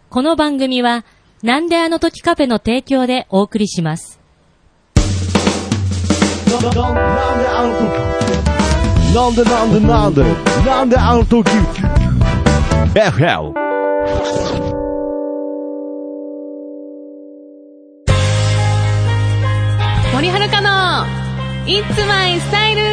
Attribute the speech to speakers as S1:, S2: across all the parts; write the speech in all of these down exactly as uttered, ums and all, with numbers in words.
S1: この番組はなんであの時カフェの提供でお送りします。
S2: なんであの時なんでなんでなんでなんであの時 エフエル
S3: 森遥の It's My Style。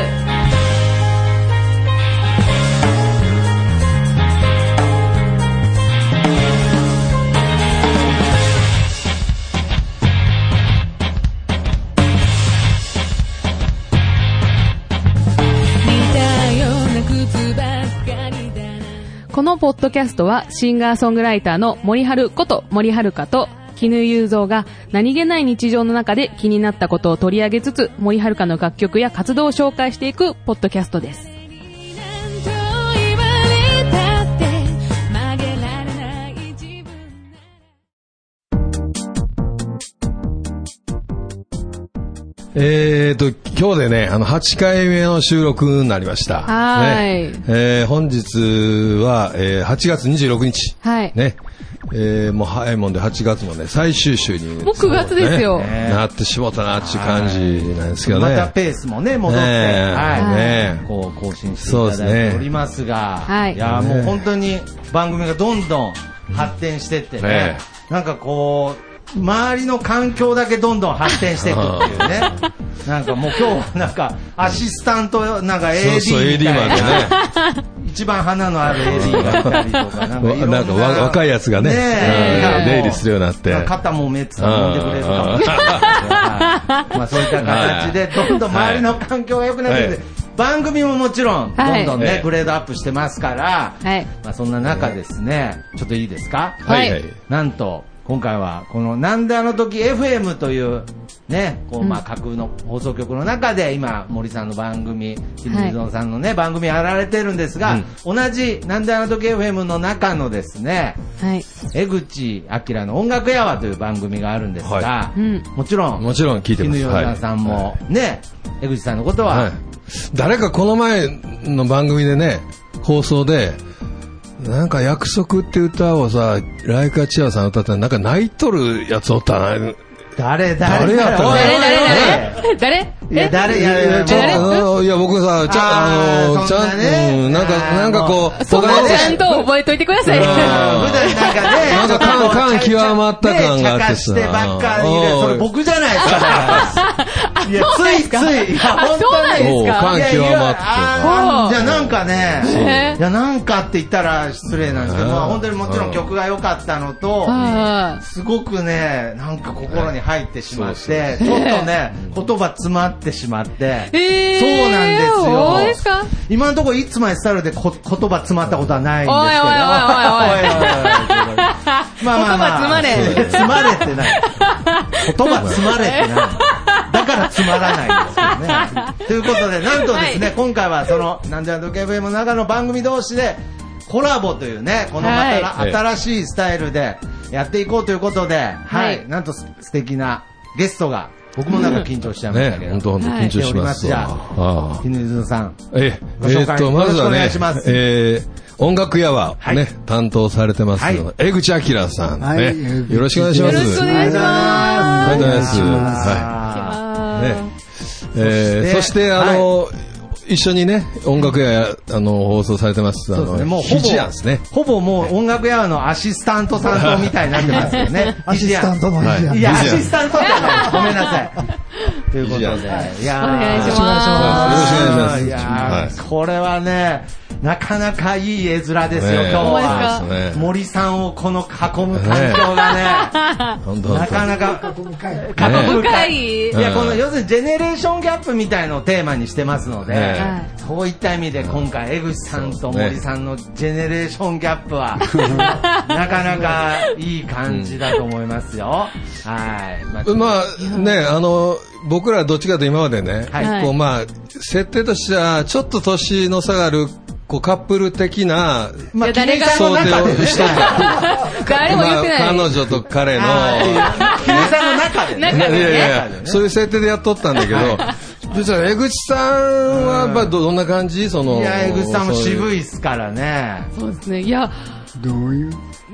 S3: このポッドキャストはシンガーソングライターの森遥こと森遥と絹雄三が何気ない日常の中で気になったことを取り上げつつ森遥の楽曲や活動を紹介していくポッドキャストです。
S4: えーと、今日でね、あの、はちかいめの収録になりました。
S3: はい。
S4: ね、えー、本日は、えー、はちがつにじゅうろくにち。
S3: はい。
S4: ね。えー、もう早いもんではちがつもね、最終週に、ね。
S3: もうくがつですよ。
S4: ね、なってしもたなっていう感じなんですけどね。
S5: またペースもね、戻って、
S4: ね、
S5: はい。
S4: ね、
S5: こう、更新していただいておりますが、
S3: はい。
S5: いや、もう本当に番組がどんどん発展してってね、ね、なんかこう、周りの環境だけどんどん発展していくっていうね。なんかもう今日なんかアシスタントなんか エーディー みたいな。そうそう エーディー までね。一番花のある エーディー がいたりとかなんかいろんな。なんか
S4: 若いやつがね、ね出入りするようになって。
S5: 肩もめつか揉んでくれるかもしれない。まあそういった形でどんどん周りの環境が良くなってくる。番組ももちろんどんどんね、はい、グレードアップしてますから、はい、まあそんな中ですね、ちょっといいですか？
S3: はい。
S5: なんと今回はこのなんであの時 エフエム というね、こうまあ架空の放送局の中で今森さんの番組、絹雄三さんのね、はい、番組やられてるんですが、うん、同じなんであの時 エフエム の中のですね、はい、江口明の音楽やわという番組があるんですが、はい、もちろん
S4: もちろん聞いてます。
S5: 絹雄三さんもね、はい、江口さんのことは、はい、
S4: 誰かこの前の番組でね、放送でなんか約束って歌をさ、ライカチアさん歌ったらなんか泣いとるやつおったな。
S5: 誰誰
S4: 誰やったの？
S3: 誰誰誰誰？
S5: いや誰いやいや
S4: ちょいや僕さちゃあのちゃんうんなんかなんかこう
S3: そこはちゃんと覚えといてください。
S5: 普段なんかね
S4: なんか感感極まった感があってさ。
S5: してばっかりでそれ僕じゃないですか。いやついついいや本当に
S4: 感極まってさ。
S5: いやなんかねいやなんかって言ったら失礼なんですけど、まあ本当にもちろん曲が良かったのとすごくねなんか心に入ってしまってちょっとね言葉詰まってしまって、
S3: えー、
S5: そうなんですよ。
S3: そうですか？
S5: 今のところいつまでスタイルでこ言葉詰まったことはないんですけど、
S3: おいおいおいおいおい
S5: まあまあまあ
S3: 言葉詰まれ
S5: 詰まれってない言葉詰まれってないだからつまらないんですよね。ということでなんとですね、はい、今回はそのなんであの時 エフエム の中の番組同士でコラボというねこのまた、はい、新しいスタイルでやっていこうということで、はい、はい、なんと素敵なゲストが僕もなんか緊張しちゃいましたけど、
S4: 本当本当緊張しますわ。
S5: はい、絹雄さん、
S4: ええー、っとまずはね、えー、音楽屋はね、はい、担当されてますの、はい、江口明さん、ね、はい、よろしくお願いします。
S3: よろしくお願いします。
S4: ありがとうございます。はい。ね、えー、そしてあの。はい、一緒にね音楽屋あの放送されてます。あの
S5: もう
S4: ヒジアンですね。
S5: ほぼもう音楽屋のアシスタントさんとみたいになってますよね。
S6: アシスタントのヒジアン。
S5: いやアシスタントじゃない。ごめんなさい。ということで、いや
S3: お願いします。
S4: よろしくお願いします。
S5: いやこれはねなかなかいい絵面ですよ今日は。森さんをこの囲む環境がねなかなか
S3: 過去深い。
S5: いやこの要するにジェネレーションギャップみたいのをテーマにしてますので、そういった意味で今回江口さんと森さんのジェネレーションギャップはなかなかいい感じだと思いますよ。はい。
S4: まあねあの僕らどっちかと今までね、はい、こうまあ設定としてはちょっと年の差があるこうカップル的な
S5: まあ
S3: 誰が
S4: 想定をしとった
S3: 誰も言ってない、
S4: まあ、彼女と彼の
S5: 木村さんの中でね
S3: 中でね
S4: いやいやそういう設定でやっとったんだけど実は江口さんはやっぱどどんな感じその
S5: いや江口さんも渋いっすからね。
S3: そうですね。いや
S6: どういう
S3: どういう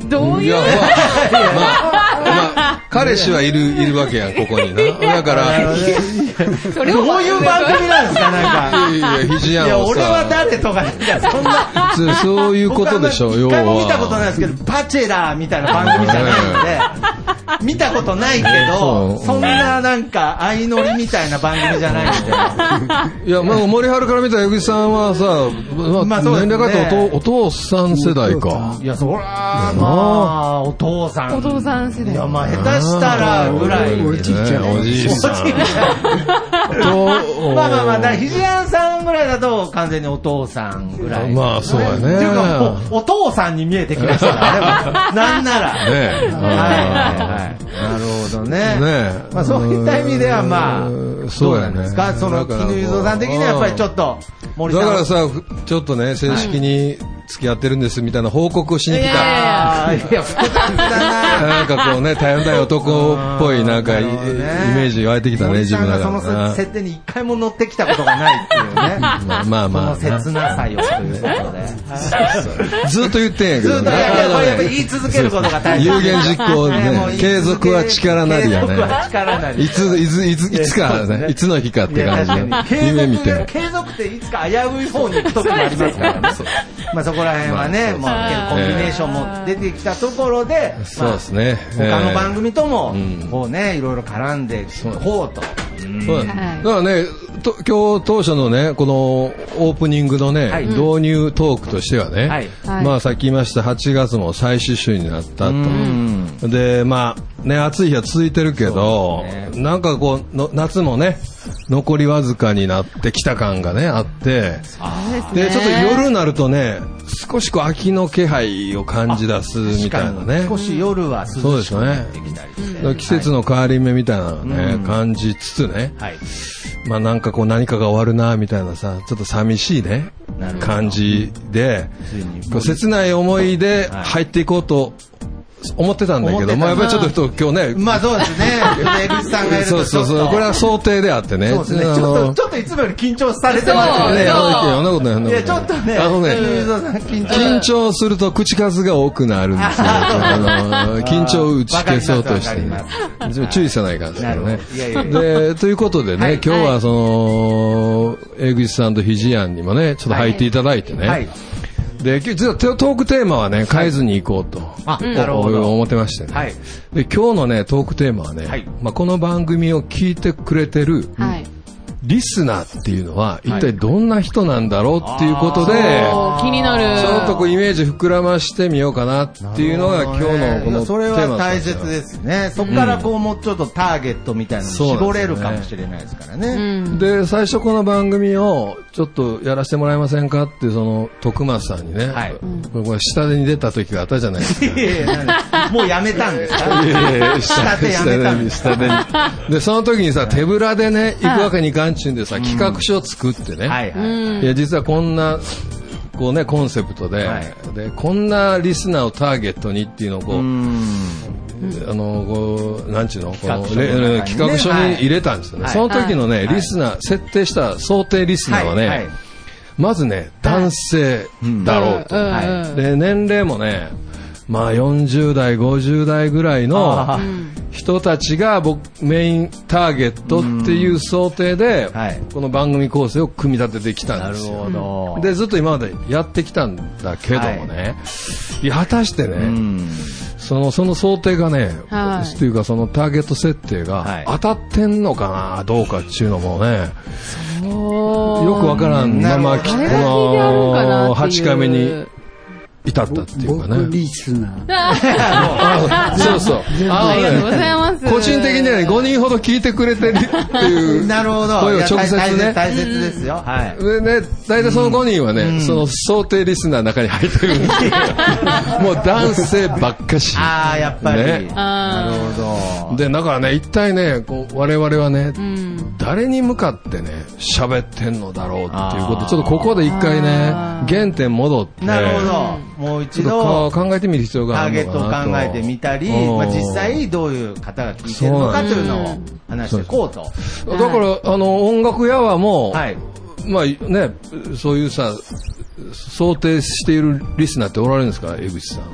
S4: いや、まあ、まあ、まあ、彼氏はいる、いるわけやん、ここにな。だから、
S3: それ
S5: どういう番組なんですか、なんか。
S4: いやいや、ひじや
S5: いや、
S4: んを
S5: 俺は
S4: さ、
S5: 誰とか、いや、そんな。
S4: そうそういうことでしょ、要
S5: 僕は一回も見たこと
S4: は。
S5: ないですけど、バチェラーみたいな番組じゃないので、見たことないけど、
S4: そう
S5: そんななんか、相乗りみたいな番組じゃないので。
S4: いや、まあ、森春から見た江口さんはさ、まあ、
S5: まあそうですね
S4: 年齢がお父お父さん世代か。
S5: いや、そら、まあ、お父さん。
S3: お父さん世代。
S5: いや、まあ、下手したらぐらい。
S2: おじいちゃん。
S4: おじいさん。
S5: おじいちゃんまあまあまあ、だからひじやんさんぐらいだと完全にお父さんぐらい。
S4: まあ、そうやね。
S5: っていうかもう、お父さんに見えてきましたからね。なんなら。
S4: ねえ。
S5: はいはいはい。なるほどね。
S4: ねえ。
S5: まあそういった意味ではまあ、
S4: そうやね。
S5: どうなんですかその、絹ゆぞさん的にはやっぱりちょっと、森さん。
S4: だからさ、ちょっとね、正式に付き合ってるんですみたいな報告をしに来た。
S5: あーいや、複雑だな。
S4: なんかこうね、頼んだい男っぽいなんかイイメージ湧いてきたね、
S5: 森
S4: 自分だ
S5: さんがその
S4: から
S5: 設定に一回も乗ってきたことがないっていうね。
S4: まあまあまあ
S5: その切なさよということで。
S4: ずっと言ってんやけど
S5: ずっと、いやいや、これやっぱり言い続けることが大切。
S4: 有言実行ね、継続は力なりや
S5: 継続は
S4: ね。
S5: 力なり。
S4: いつ、いつ、いつ、いつかね、いつの日かって感じで、夢見て。
S5: 継続っていつか危うい方に行くときもありますからね。まあそこら辺はね、もうコンビネーションも出てきたところで、
S4: そうですね。
S5: 他の番組とも
S4: うん、
S5: こうね、いろいろ絡んでいこうと。
S4: そうだね。だからね、と今日当初のね、このオープニングのね、
S5: はい
S4: 導入トークとしてはね、
S5: はい
S4: まあさっき言いましたはちがつも最終週になった
S5: うん
S4: と。で、まあね、暑い日は続いてるけど、
S5: そう
S4: なんかこうの、夏もね、残りわずかになってきた感がね、あって、で、ちょっと夜になるとね、少しこう秋の気配を感じ出すみたいなね。
S5: 少し夜は涼しくなってきたりして。
S4: 季節の変わり目みたいなのね、
S5: うん
S4: 感じつつね、
S5: はい。
S4: まあなんかこう何かが終わるなみたいなさ、ちょっと寂しいね
S5: なるほど
S4: 感じで、
S5: ついに
S4: こう切ない思いで入っていこうと思ってたんだけど、
S5: 思ってた
S4: まあやっぱりちょっと今日ね、
S5: まあそうですね。ちょっと江口さんがいると
S4: そうそうそう、これは想定であってね。
S5: そうですね。ちょっ
S4: あの
S5: と、ちょっといつもより緊張されてますよね。
S4: いやいやそんなことないそんなことない
S5: いや、ちょっとね、
S4: あのね、
S5: 水野さん緊張。
S4: 緊張すると口数が多くなるんですよ。あの緊張を打ち消そうとして
S5: わかります
S4: ね。注意せないかんですけどね
S5: なるほ。どいやいやいや
S4: で、ということでね、
S5: はい
S4: 今日はその、江口さんとひじやんにもね、ちょっと入っていただいてね。
S5: はい。
S4: で、実はトークテーマはね、変えずに行こうと。
S5: あ、なるほど。
S4: 思ってましてね。
S5: はい。
S4: で、今日のね、トークテーマはね、
S5: はい
S4: まあ、この番組を聞いてくれてる、
S3: はい。
S4: リスナーっていうのは、一体どんな人なんだろうっていうことで、
S3: おー気になる。
S4: ちょっとこうイメージ膨らましてみようかなっていうのが今日のこのテーマだったんですよ。
S5: それは大切ですね。そこからこうもうちょっとターゲットみたいなのに絞れるかもしれないですから
S3: う
S5: ね。
S3: ん。
S4: で、最初この番組をちょっとやらせてもらえませんかって、その、徳松さんにね、
S5: はい
S4: これこれ下手に出た時があったじゃないですか。
S5: いやいやなんでもうやめたんですか
S4: いやいや
S5: 下手やめたんです
S4: 下手に。で、その時にさ、手ぶらでね、行くわけにいかんちゅうんでさ、企画書を作ってね、
S5: はいはい。
S4: いや、実はこんな、こうね、コンセプトで、
S5: はい
S4: で、こんなリスナーをターゲットにっていうのをこう、
S5: うん。
S4: あの、こう、なんちゅうの、この
S5: 企画書の中にね
S4: レ企画書に入れたんですよね。
S5: はい
S4: その時のね、
S5: はい
S4: リスナー、設定した想定リスナーはね、
S5: はいはい
S4: まずね、男性だろうと。
S3: うん
S5: はい
S3: うん
S4: で、年齢もね、まあよんじゅう代、ごじゅう代ぐらいの
S5: あ
S4: 人たちが僕メインターゲットっていう想定で
S5: はい、
S4: この番組構成を組み立ててきた
S5: なんる
S4: ですよ。
S5: ほど。
S4: で、ずっと今までやってきたんだけどもね、いや果たしてね、
S5: うん。
S4: その、その想定がね、
S3: はい
S4: っていうかそのターゲット設定
S5: はい
S4: が当たってんのかな、どうかっていうのもね、
S3: おー
S4: よくわからんまま、
S5: なるほど
S4: こ
S3: 誰が聞いてあるんかな
S4: の
S3: っていう
S4: はちカメに至ったっていうか
S2: 僕
S4: ね。
S2: リスナー。
S4: あそうそう。あ
S3: ありがとうござい
S4: の
S3: ます。
S4: ね個人的にはね、ごにんほど聞いてくれてるっていう
S5: なるほど。
S4: 声を直接
S5: いや大
S4: ね。
S5: 大切ですよ。はい。
S4: でね、大体そのごにんはね、
S5: うん
S4: その想定リスナーの中に入ってるんですよ。もう男性ばっかし。
S5: ああ、やっぱり。
S4: ね
S5: なるほど。
S4: で、だからね、一体ね、こう我々はね、
S3: うん。
S4: 誰に向かってね、喋ってんのだろうっていうこと、
S5: あー
S4: ちょっとここで一回ね
S3: あ、ー
S4: 原点戻って、
S5: なるほど。もう一
S4: ちょっと
S5: 度、
S4: か考えてみる必要が
S5: ターゲ
S4: あるのかなと。
S5: ットを考えてみたり、
S4: うん
S5: まあ、実際どういう方が聞いてるのかというのを話していこうと。
S4: だから、あの、音楽屋はもう、
S5: はい。
S4: まあね、そういうさ、想定しているリスナーっておられるんですか、江口さん。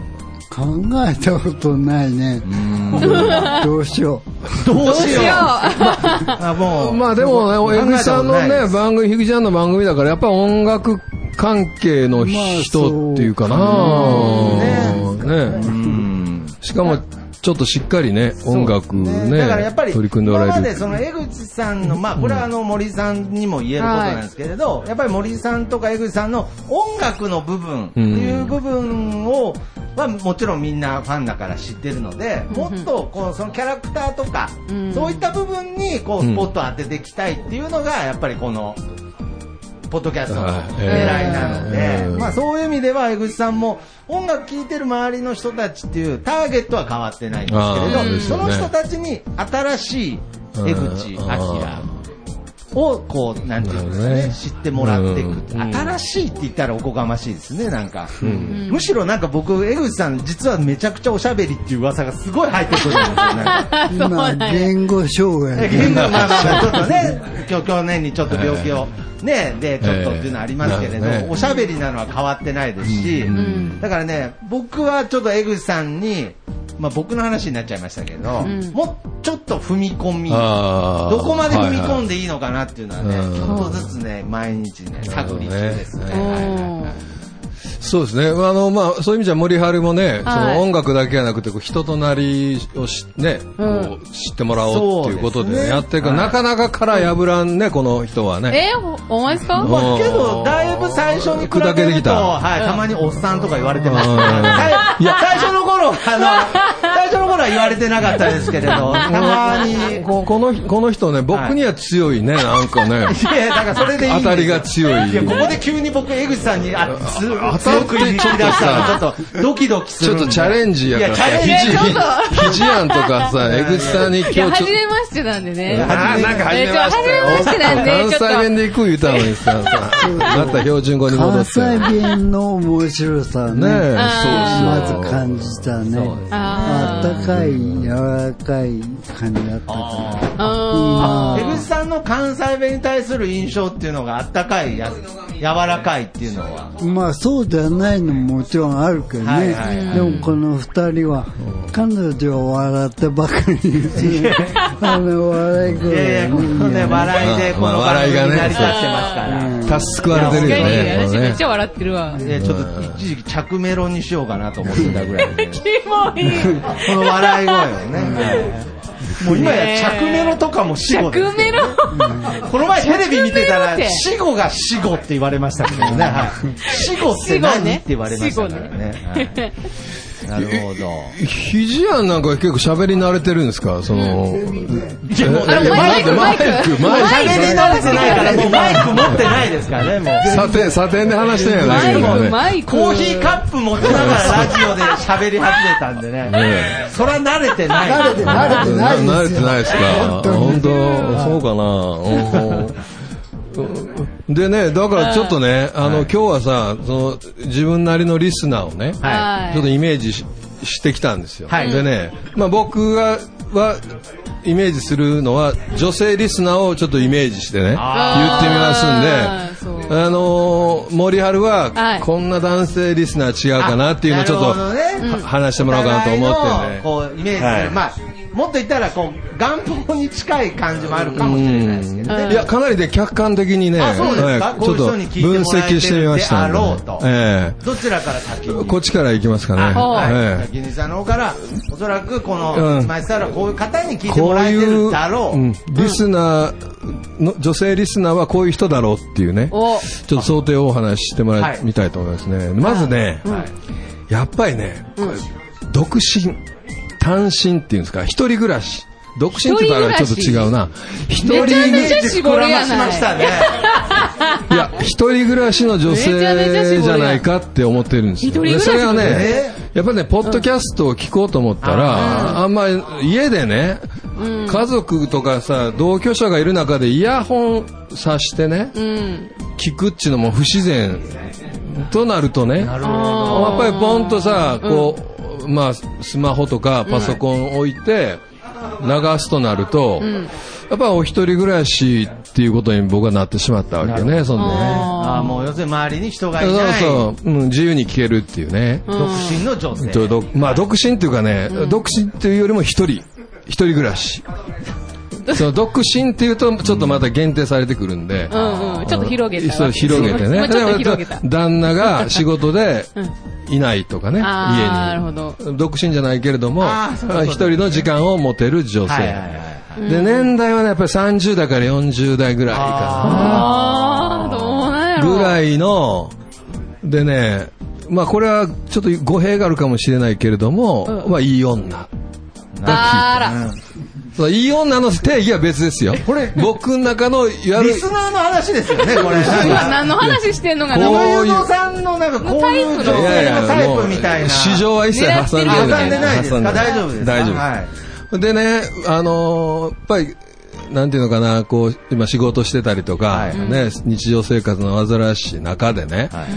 S6: 考えたことないね。どうしよ
S5: う。どうしよう。あ、もう。
S4: まあでもね、江口さんのね、番組、ひぐちゃんの番組だから、やっぱり音楽関係の人っていうかな、まあ、ね。ね。しかも、ちょっとしっかりね、音楽ね、
S5: だからやっぱり
S4: 取り組んでおられる。
S5: 今までその江口さんの、まあこれはあの森さんにも言えることなんですけれど、やっぱり森さんとか江口さんの音楽の部分っていう部分を、はもちろんみんなファンだから知ってるので、もっとこうそのキャラクターとか、そういった部分にこうスポットを当てていきたいっていうのがやっぱりこのポッドキャストの狙いなので、まあそういう意味では江口さんも音楽聴いてる周りの人たちっていうターゲットは変わってないんですけれど、その人たちに新しい江口彰をこうなんていうんですかね、知ってもらっていく、新しいって言ったらおこがましいですね、なんか、むしろなんか僕江口さん実はめちゃくちゃおしゃべりっていう噂がすごい入ってくるんですよね。
S6: まあ言語障害、
S5: 言語まあまあまあちょっとね、去去年にちょっと病気をね、でちょっとっていうのはありますけれど、えーね、おしゃべりなのは変わってないですし、うん、だからね、僕はちょっと江口さんに、まあ、僕の話になっちゃいましたけど、うん、もうちょっと踏み込み、どこまで踏み込んでいいのかなっていうのはね、はいはい、ちょっとずつね、毎日ね、探り中ですね。はいはいはい、
S4: そうですね。あの、まあ、そういう意味じゃ森春もね、はい、その音楽だけじゃなくて、こう人となりをし、ね、うん、こう知ってもらおうっていうことでね、やってるから、なかなか殻破らんね、この人はね。
S3: えー、お前ですか？
S5: まあ、けど、だいぶ最初に比べると、はい、たまにおっさんとか言われてます、ね。いや、最初の頃、あの、最初の頃は言われてなかったですけれど、たまに。
S4: ここの、この人ね、僕には強いね、はい、なんかね。
S5: いや、だからそれでいい。
S4: 当たりが強い。
S5: いや、ここで急に僕、江口さんに、あ、す強く言い切り出したら、ちょっとドキドキする。
S4: ちょっとチャレンジやからさ、ひじやんとかさ、江口さんに今日ちょっと。
S3: 初めましてなんでね。
S4: あー、なんか初めまして。
S3: 初めましてなんで。
S4: 関西弁で行く言うたのにさ、また標準語に戻って。
S6: 関西弁の面白さね。ねえ、まず感じたね。あったかい、柔らかい感じだったから。
S5: 江口さんの関西弁に対する印象っていうのがあったかい、や柔らかいっていうのは。
S6: まあそうではないのももちろんあるけどね。はいはいはい、でもこの二人は、彼女は笑ってばかりですね。あの笑い声、ね。いやいや、このね、笑いでこの番組に成り立ってますから。
S4: 助われてるよね。
S3: 私めっちゃ笑ってるわ。
S5: いや、ちょっと一時期着メロにしようかなと思ってたぐらいで。
S3: キモい。
S5: この笑い声をね。もう今や着メロとかも死語です。
S3: 着メロ、
S5: この前テレビ見てたら死語が死語って言われましたけどね。はい、死語って何、ね、って言われましたからね。はい、なるほど。
S4: ひじやんなんか結構喋り慣れてるんですか？その、
S3: マイク、マイク、マイク。
S5: 喋り慣れてないからもうマイク持ってないですからね、もう。
S4: サテン、サテンで話してんやないけどね。
S3: マイク。
S5: コーヒーカップ持ちながらラジオで喋り始めたんでね。ね、そら慣れてない。
S6: 慣れて、慣れてないですよ。
S4: 慣れてないですか？本当、そうかな。でね、だからちょっとね、あの、はい、今日はさ、その、自分なりのリスナーをね、はい、ちょっとイメージ し, してきたんですよ。はい、でね、まあ僕が、は、イメージするのは、女性リスナーをちょっとイメージしてね、言ってみますんで、あのー、森春は、はい、こんな男性リスナー違うかなっていうのをちょっと、ね、話してもらおうかなと思ってね。
S5: こう、イメージする。はい、まあもっと言ったらこう願望に近い感じもあるかもしれないですけどね。
S4: いや、かなりで客観的にね、
S5: そうですか、
S4: ちょっと分析してみましたんで、
S5: えー、どちらから先に？
S4: こっちから行きますかね。
S5: はい。先にさんの方からおそらくこの前さらこういう方に聞いてもらえてるだろう。こういう、
S4: うん、リスナーの女性リスナーはこういう人だろうっていうね、ちょっと想定をお話ししてもらいみたいと思いますね。まずね、はい、やっぱりね、これ独身、単身っていうんですか、一人暮らし。独身って言ったらちょっと違うな。
S3: 一人暮らし膨らましましたね。
S4: いや、一人暮らしの女性じゃないかって思ってるんですよ。でそれはね、やっぱりね、ポッドキャストを聞こうと思ったら、あんまり家でね、家族とかさ、同居者がいる中でイヤホンさしてね、聞くっていうのも不自然となるとね、やっぱりポンとさ、こう、まあ、スマホとかパソコン置いて、流すとなると、うん、やっぱお一人暮らしっていうことに僕はなってしまったわけね、そんでね。
S5: ああ、もう要するに周りに人がいない。
S4: そうそう、うん、自由に聞けるっていうね。
S5: 独身の女性。
S4: まあ、独身っていうかね、うん、独身っていうよりも一人、一人暮らし。その独身っていうとちょっとまた限定されてくるんで、
S3: うんうん、ちょっと広げて
S4: そう広げてね、ちょっと広げた旦那が仕事でいないとかね、家に
S3: なるほど
S4: 独身じゃないけれども一人の時間を持てる女性、はいはいはい、で年代はねやっぱりさんじゅう代からよんじゅう代ぐらいかな、
S3: あーどうなんやろ
S4: ぐらいのでね、まあこれはちょっと語弊があるかもしれないけれども、うん、まあいい女
S3: あら、うん
S4: そういい女の定義は別ですよ。これ僕の中のいわゆる
S5: リスナーの話ですよね。これ
S3: 何の話してんのかな。
S5: こういうさんのなんかこういう女性のタイプみたいな。
S4: 市場は一切挟んでない。
S5: 挟んでないですか。大丈夫ですか。
S4: 大丈夫。はい、でね、あのー、やっぱりなんていうのかな、こう今仕事してたりとか、はい、ね、日常生活の煩わしい中でね。はい、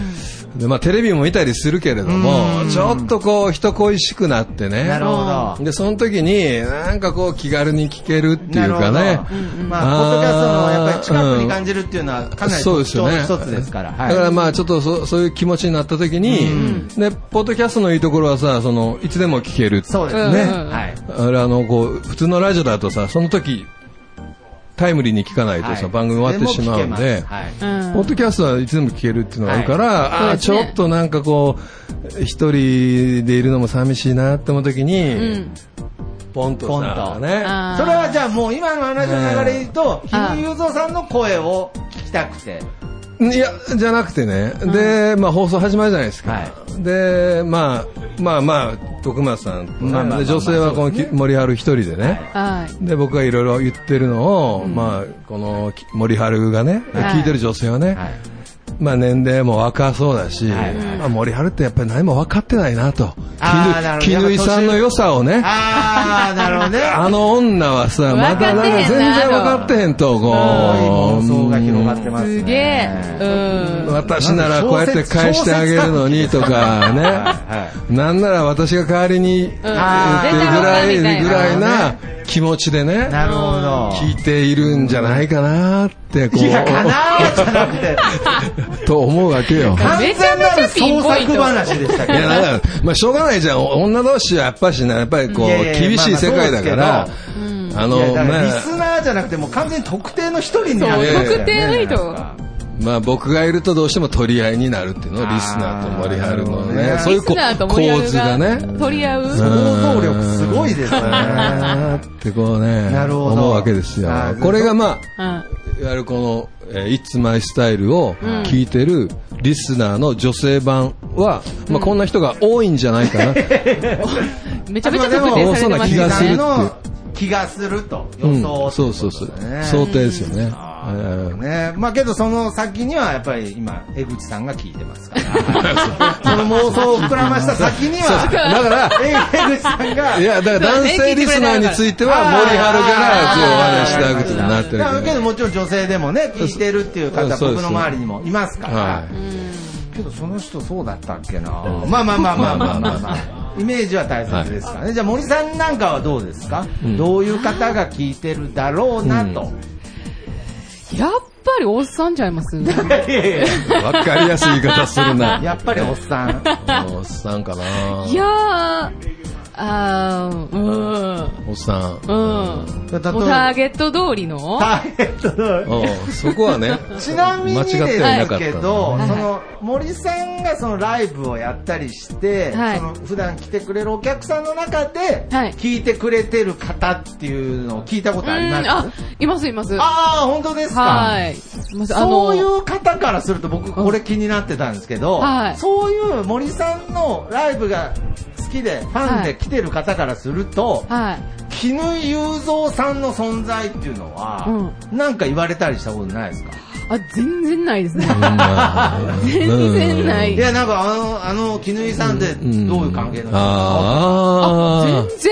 S4: でまあ、テレビも見たりするけれどもちょっとこう人恋しくなってね、
S5: なるほど。
S4: でその時になんかこう気軽に聞けるっていうかね、
S5: まあ、ポッドキャストのやっぱり近くに感じるっていうのはかなり特徴の一つですから、はい、
S4: だからまあちょっと そ, そういう気持ちになった時に、ね、ポッドキャストのいいところはさ、そのいつでも聞けるって
S5: そうですね、はい、
S4: あれあのこう普通のラジオだとさ、その時タイムリーに聞かないとさ、はい、番組終わってしまうんで、はい、ポッドキャストはいつでも聞けるっていうのがあるから、はい、ああ、ちょっとなんかこう一人でいるのも寂しいなって思う時に、うん、ポンとさ、ね、
S5: それはじゃあもう今の話の流れで言うと、ひむゆうぞうさんの声を聞きたくて。
S4: いや、じゃなくてね、うん、で、まあ放送始まるじゃないですか。はい、で、まあ、まあまあ、徳松さんと、ね、まあまあまあまあ、で女性はこの森春一人でね、はい、で、僕がいろいろ言ってるのを、うん、まあ、この森春がね、はい、聞いてる女性はね、はい、まあ年齢も若そうだし、はい、まあ、森春ってやっぱり何も分かってないなと。絹井さんの良さをね。
S5: ああ、なるほどね。
S4: あの女はさ、まだなんか全然分かってへんと、こう。
S5: 妄想が広がってますね。
S3: すげえ。
S4: うん。私ならこうやって返してあげるのにとかね。なんなら私が代わりに言ってぐらい、ぐらいな気持ちでね。
S5: なるほど。
S4: 聞いているんじゃないかなって、こう。
S5: いや、かなーじゃなくて。
S4: と思うわけよ。
S5: めちゃめちゃピンポイント。創作話でしたけど。いや、
S4: だから、まあしょうがないじゃん。女同士はやっぱしね、やっぱりこう、厳しい世界だから、
S5: あの、リスナーじゃなくてもう完全に特定の一人になる。
S3: 特定の人。
S4: まあ僕がいるとどうしても取り合いになるっていうのをリスナーと森春のね、そういう構図がね、
S3: 取り合う
S5: 想像力すごいですね。
S4: ってこうね、思うわけですよ。これがまあ、いわゆるこの、えー、It's My Style を聞いてるリスナーの女性版は、うん、まあこんな人が多いんじゃないかな。
S3: めちゃめちゃ特定されてますね。
S4: 気がするって。
S5: 気がすると予想、
S4: うん、そうそうそう、想定ですよね。
S5: ね、まあけどその先にはやっぱり今江口さんが聞いてますからその妄想を膨らました先には
S4: だから
S5: 江口さんが
S4: いやだから男性リスナーについては森春から今日お話したいことになってる
S5: だけどもちろん女性でもね聞いてるっていう方僕の周りにもいますから、はい、けどその人そうだったっけな、うん、まあまあまあまあまあまあ、まあイメージは大切ですからね、はい、じゃあ森さんなんかはどうですか、うん、どういう方が聞いてるだろうなと、うん
S3: やっぱりおっさんちゃいますね。
S4: わかりやすい言い方するな。
S5: やっぱりおっさん。
S4: おっさんかな。
S3: いやー、あー、うん。
S4: おっさん。
S3: うん。ターゲット通りの
S5: ターゲット通
S4: り。そこはね。
S5: ちなみにですけど、その森さんがそのライブをやったりして、はい、その普段来てくれるお客さんの中で聞いてくれてる方っていうのを聞いたことあります？
S3: あ、いますいます。
S5: ああ、本当ですか。
S3: はい。
S5: そういう方からすると僕これ気になってたんですけど、はい、そういう森さんのライブが好きでファンで来てる方からすると、はい、絹井雄三さんの存在っていうのは、うん、なんか言われたりしたことないですか？
S3: あ、全然ないですね。全然ない。
S5: いや、なんかあの、あの、絹井さんってどういう関係なんですか？
S4: あ
S3: あ、全然。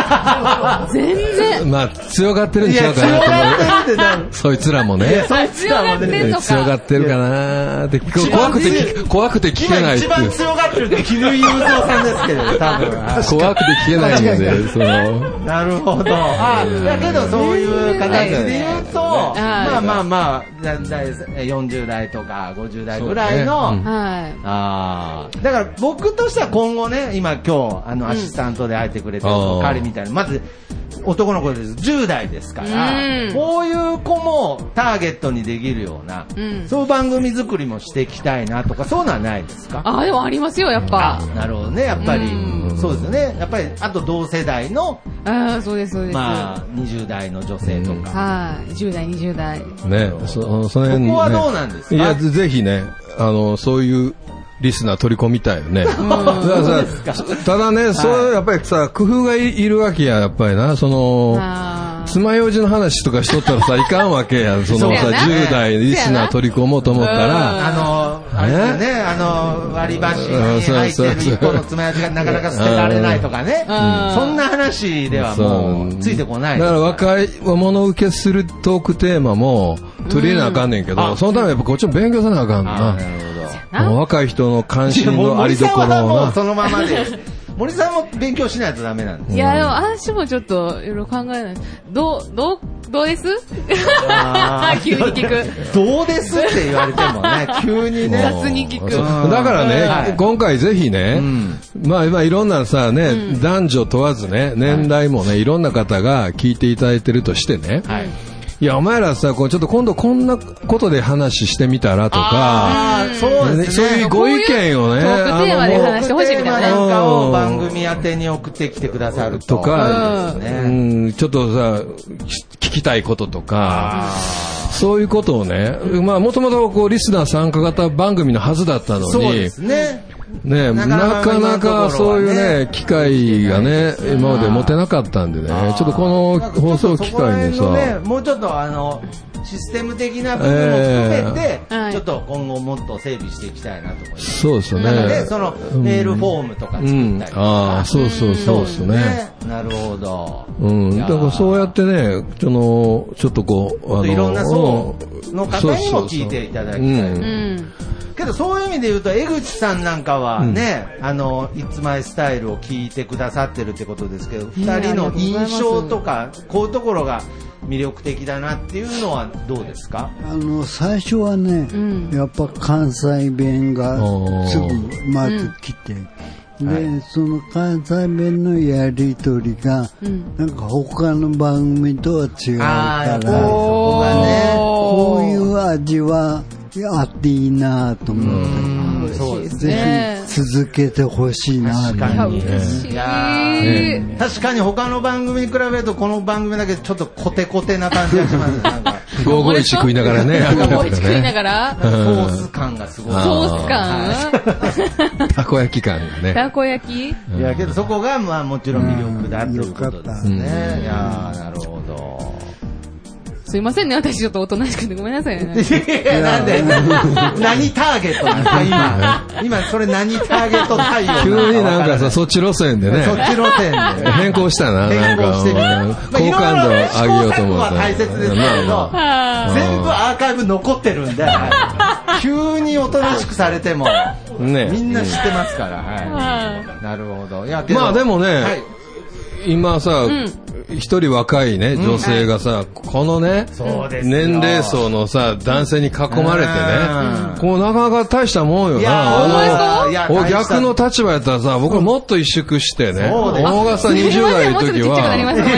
S3: 全然。
S4: まあ、強がってるんちゃうかなと思う。そいつらもね。
S3: そいつらもね。
S4: 強がってるかなって。怖くて、怖くて聞けないって。
S5: 一番強がってるって、絹井雄三さんですけど、多分。
S4: 怖くて聞けないんで、その。
S5: なるほど。あ、だけどそういう形で言うと、まあまあまあ、よんじゅう代とかごじゅう代ぐらいの、ああ。だから僕としては今後ね、今今日、あの、アシスタントで入ってくれてる彼みたいな、まず、男の子です。じゅう代ですから、こういう子もターゲットにできるような、そういう番組作りもしていきたいなとか、そういうのはないですか？
S3: あ、でもありますよ、やっぱ。
S5: なるほどね、やっぱり。そうですよね。やっぱり、あと同世代の、
S3: ああ、そうです、そうです。
S5: まあ、にじゅう代の女性とか。
S3: はい。じゅう代、にじゅう代。
S4: ね、そ、その辺。
S5: ここはどうなんですか？
S4: いや、ぜひね、あの、そういう、リスナー取り込みたいよね。ただね、そう、やっぱりさ、工夫がいるわけや、やっぱりな、その、爪楊枝の話とかしとったらさ、いかんわけや、そのさ、じゅう代リスナー取り込もうと思ったら、
S5: あの、あれですよね、あの、割り箸に入ってる一個の爪楊枝がなかなか捨てられないとかね、そんな話ではもう、ついてこない。
S4: だから若い者受けするトークテーマも取り入れなあかんねんけど、そのためにやっぱこっちも勉強さなあかんな。若い人の関心のありどころをな。
S5: 森さんはもうそのままで。森さんも勉強しないとダメなんです。
S3: いや、でも私もちょっといろいろ考えない。どう、どう、どうです急に聞く。
S5: どうですって言われてもね、急にね。
S3: 雑に聞く。
S4: だからね、今回ぜひね、まあ今いろんなさね、男女問わずね、年代もね、いろんな方が聞いていただいてるとしてね。いや、お前らさ、こうちょっと今度こんなことで話してみたらとか、
S5: そうですね。
S4: そういうご意見をね、
S3: トークテーマで話してほしいみたいな。
S5: なんかを番組宛てに送ってきてくださると
S4: か、うん、ちょっとさ、聞きたいこととか、そういうことをね、まあもともとこうリスナー参加型番組のはずだったのに、
S5: そうですね。
S4: ね、なかなかそういうね、機会がね、今まで持てなかったんでね、ちょっとこの放送機会にさ、
S5: もうちょっとあの、システム的な部分も含めて、ちょっと今後もっと整備していきたいなと思います。
S4: そうですよね。
S5: なので、そのメールフォームとか作ったりとか。
S4: ああ、そうそうそうですね。
S5: なるほど。
S4: うん。だからそうやってね、その、ちょっとこう、
S5: あの、いろんな層の方にも聞いていただきたい。けどそういう意味で言うと江口さんなんかはね、うん、あのいつまいスタイルを聞いてくださってるってことですけど、ふたりの印象とかこういうところが魅力的だなっていうのはどうですか？
S6: あの最初はね、うん、やっぱ関西弁がすぐまず来て、うん、で、はい、その関西弁のやり取りが、うん、なんか他の番組とは違うから、こういう味はあっていいなと思って、そうですね、ぜひ続けてほしいな。
S5: 確かに、いや、ね、確かに他の番組に比べるとこの番組だけちょっとコテコテな感じがしますね。なんか
S4: ごーごーいち食いながらね、
S3: ごーごーいち食いながら
S5: ソース感がすごい。
S3: ソース感、
S4: たこ焼き感がね。
S3: たこ焼き。
S5: いやけどそこがまあもちろん魅力だということですね。いやなるほど。
S3: すいませんね、私ちょっとおとなしくてごめんなさいね。
S5: いや、なんで、何ターゲットなんですか、今。今、それ何ターゲット対応。
S4: 急になんかさ、そっち路線でね。
S5: そっち路線で。
S4: 変更したな、なんか。
S5: してみた。
S4: 好感度上げようと思った。
S5: 大切ですけど、全部アーカイブ残ってるんで、急におとなしくされても、みんな知ってますから。なるほど。
S4: まあでもね、今さ、一人若いね、女性がさ、このね、年齢層のさ、男性に囲まれてね、こうなかなか大したもんよな。あの、逆の立場やったらさ、僕はもっと萎縮してね、大賀さんにじゅう代の時は、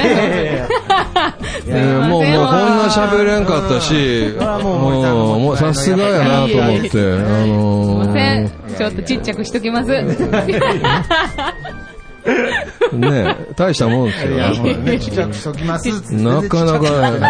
S4: もう、もうこんな喋れんかったし、もう、もうさすがやなと思って、あの、すい
S3: ません、ちょっとちっちゃくしときます。
S4: ねえ、大したもんですよ。
S5: いや、もうね、ちっちゃくしときます。
S4: なかなか、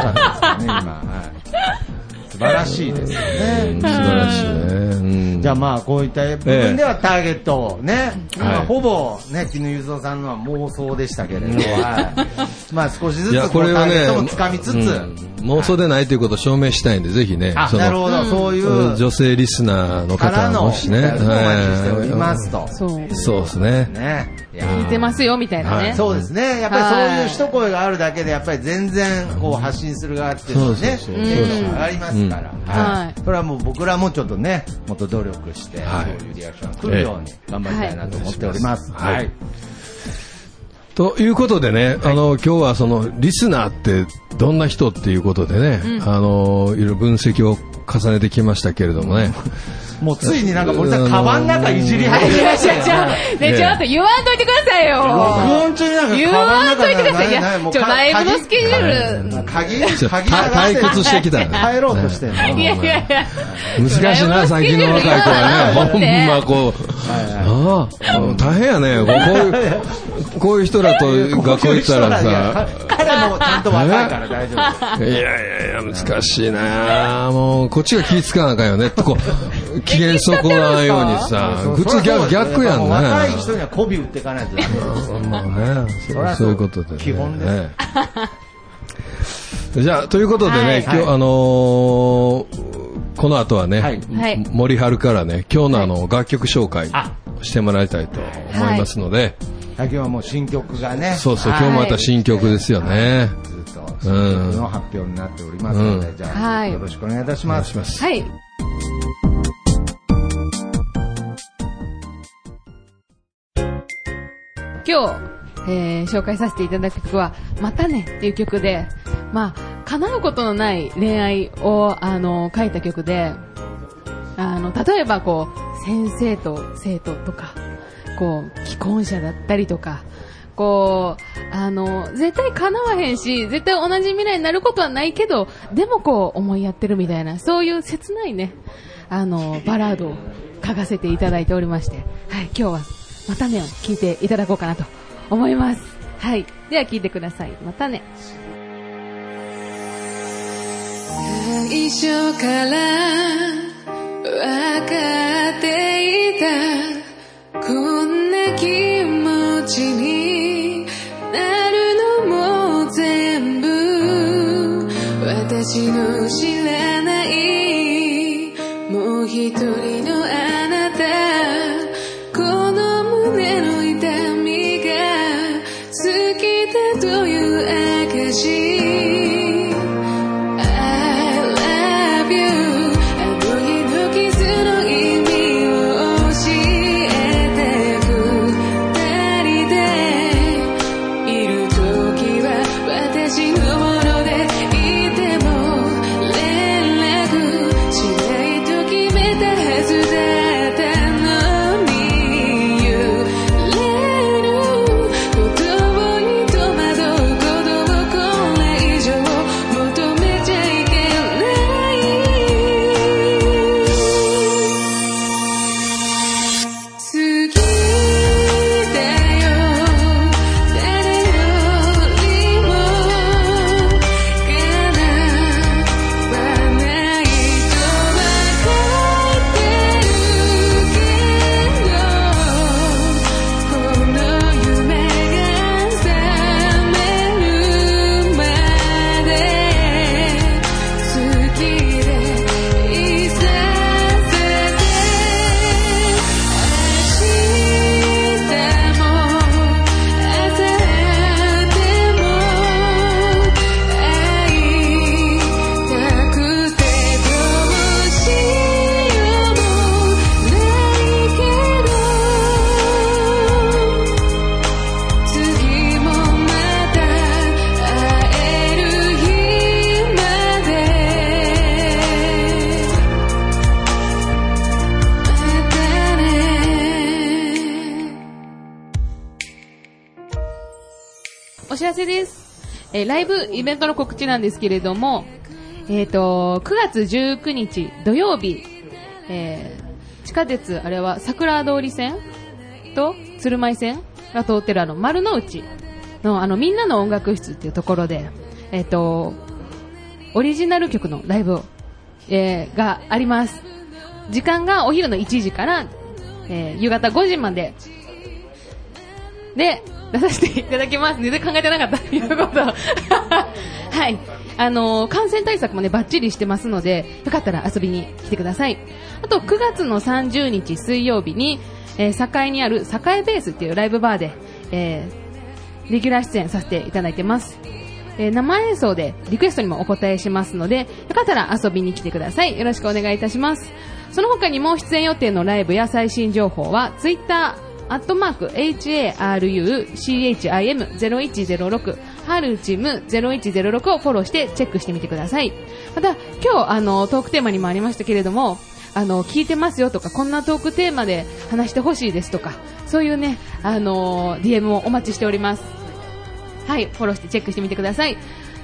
S5: 素晴らしいですよね。
S4: 素晴らしいね。
S5: じゃあまあ、こういった部分ではターゲットをね、ほぼね、絹ゆずおさんのは妄想でしたけれど、まあ少しずつこのターゲットもつかみつつ、
S4: 妄想でないということを証明したいんで、ぜひね、
S5: あ、
S4: その
S5: なるほど、そういう
S4: 女性リスナーの方もしね、
S5: お待ちしておりますと。
S3: そう
S4: そうですね。
S5: ね。
S3: 聞いてますよみたいなね。
S5: そうですね。やっぱりそういう一声があるだけで、やっぱり全然こう発信する側っていうのはね、テンション上がりますから。はい。それはもう僕らもちょっとね、もっと努力して、そういうリアクションが来るように頑張りたいなと思っております。はい。
S4: ということでね、あの、今日はその、リスナーってどんな人っていうことでね、あの、いろいろ分析を重ねてきましたけれどもね。
S5: もうついになんか森さん、カバンの中いじり始めましたよ。
S3: ね、ちょっと言わんといてくださいよ。
S5: 録音中になんか
S3: 言わんといてください。いや、ちょ、ライブのスケジュール。
S5: 鍵、鍵
S4: 退屈してきたね。
S5: 帰ろうとしてんの。
S3: いやいやいや。
S4: 難しいな、最近の若い子はね。ほんまこう。ああ、大変やね。こういう、こういう人らと学校行ったらさ。
S5: 彼もちゃんと若いから大丈夫。
S4: いやいやいや、難しいな。もう、こっちが気ぃつかなあかんよね。こう、機嫌損なわないようにさ。普通逆、逆やんね。
S5: 若い人には媚び売っていかないとダメ。
S4: まあね、そういうことで。
S5: 基本ね。
S4: じゃあ、ということでね、今日、あのこの後はね、森春からね、今日のあの、楽曲紹介してもらいたいと思いますので。
S5: 今日はもう新曲がね。
S4: そうそう、今日また新曲ですよね。
S5: ずっと新曲の発表になっておりますので、じゃあ、よろしくお願いいたします。
S3: はい。今日、えー、紹介させていただく曲は、またねっていう曲で、まあ、叶うことのない恋愛を、あの、書いた曲で、あの、例えばこう、先生と生徒とか、こう、既婚者だったりとか、こう、あの、絶対叶わへんし、絶対同じ未来になることはないけど、でもこう、思いやってるみたいな、そういう切ないね、あの、バラードを書かせていただいておりまして、はい、今日は、またねを聴いていただこうかなと思います。はい。では聴いてください。またね。
S7: 最初から分かっていたこんな気持ちになるのも全部私の知らないもう一人のあなたこの胸の痛みが好きだという証
S3: ライブイベントの告知なんですけれども、えっと、くがつじゅうくにち土曜日、えー、地下鉄、あれは桜通り線と鶴舞線が通ってるあの丸の内のあのみんなの音楽室っていうところで、えっと、オリジナル曲のライブを、えー、があります。時間がお昼のいちじから、えー、夕方ごじまでで出させていただきます。全然考えてなかったということはい、 あのー、感染対策もね、バッチリしてますので、よかったら遊びに来てください。あと、くがつのさんじゅうにち水曜日に、えー、堺にある堺ベースっていうライブバーで、えー、レギュラー出演させていただいてます。えー、生演奏でリクエストにもお答えしますので、よかったら遊びに来てください。よろしくお願いいたします。その他にも出演予定のライブや最新情報は、ツイッター、アットマーク、エイチエーアールユーシーエイチアイエムゼロいちゼロろく、ハルチムゼロいちゼロろくをフォローしてチェックしてみてください。また、今日、あの、トークテーマにもありましたけれども、あの、聞いてますよとか、こんなトークテーマで話してほしいですとか、そういうね、あの、ディーエム をお待ちしております。はい、フォローしてチェックしてみてください。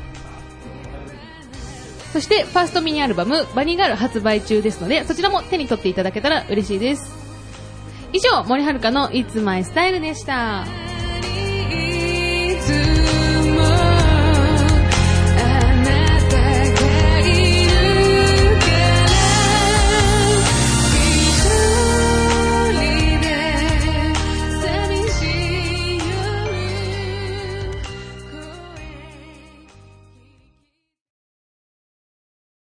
S3: そして、ファーストミニアルバム、バニーガール発売中ですので、そちらも手に取っていただけたら嬉しいです。以上、森遥の It's My Style でした。